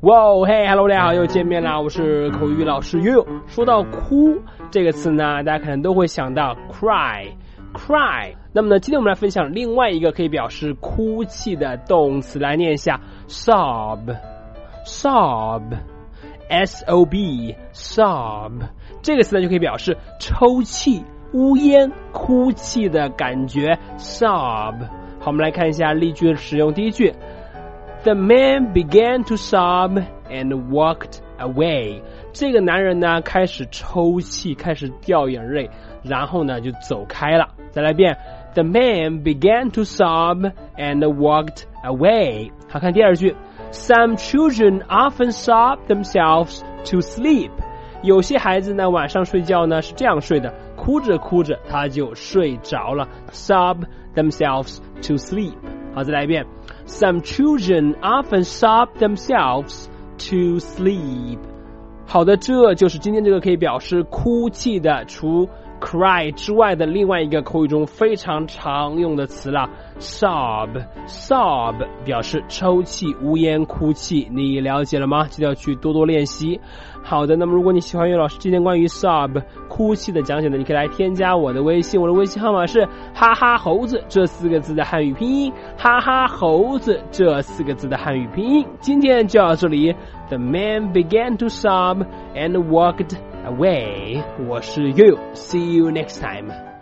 哇嘿 ，Hello， 大家好，又见面啦！我是口语老师悠悠。说到哭这个词呢，大家可能都会想到 cry。那么呢，今天我们来分享另外一个可以表示哭泣的动词，来念一下 sob。sob， 这个词呢就可以表示抽泣、呜咽、哭泣的感觉 sob。好，我们来看一下例句的使用。第一句 ，The man began to sob and walked away。这个男人呢开始抽泣，开始掉眼泪，然后呢就走开了。再来一遍 ，The man began to sob and walked away。好，看第二句 ，Some children often sob themselves to sleep。有些孩子呢晚上睡觉呢是这样睡的，哭着哭着他就睡着了 ，sob themselves to sleep。好，再来一遍 ，Some children often sob themselves to sleep。好的，这就是今天这个可以表示哭泣的除 cry 之外的另外一个口语中非常常用的词了 sob 表示抽泣、呜咽、哭泣，你了解了吗？记得要去多多练习。好的，那么如果你喜欢岳老师今天关于 sob 哭泣的讲解呢，你可以来添加我的微信，我的微信号码是哈哈猴子这4个字的汉语拼音，哈哈猴子这4个字的汉语拼音。今天就到这里 ，The man began to sob and walked away。我是悠悠 ，See you next time。